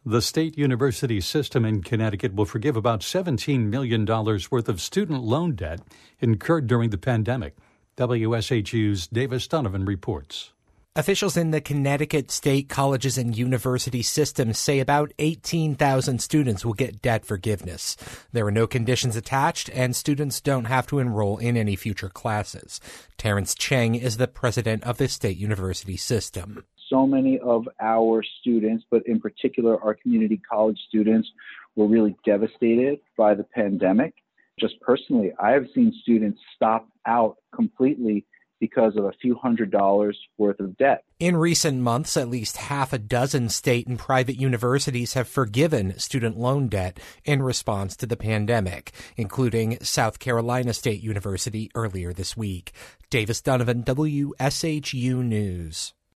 The state university system in Connecticut will forgive about $17 million worth of student loan debt incurred during the pandemic. WSHU's Davis Donovan reports. Officials in the Connecticut State Colleges and University system say about 18,000 students will get debt forgiveness. There are no conditions attached, and students don't have to enroll in any future classes. Terrence Cheng is the president of the state university system. So many of our students, but in particular our community college students, were really devastated by the pandemic. Just personally, I have seen students stop out completely because of a few $100s worth of debt. In recent months, at least half a dozen state and private universities have forgiven student loan debt in response to the pandemic, including South Carolina State University earlier this week. Davis Donovan, WSHU News.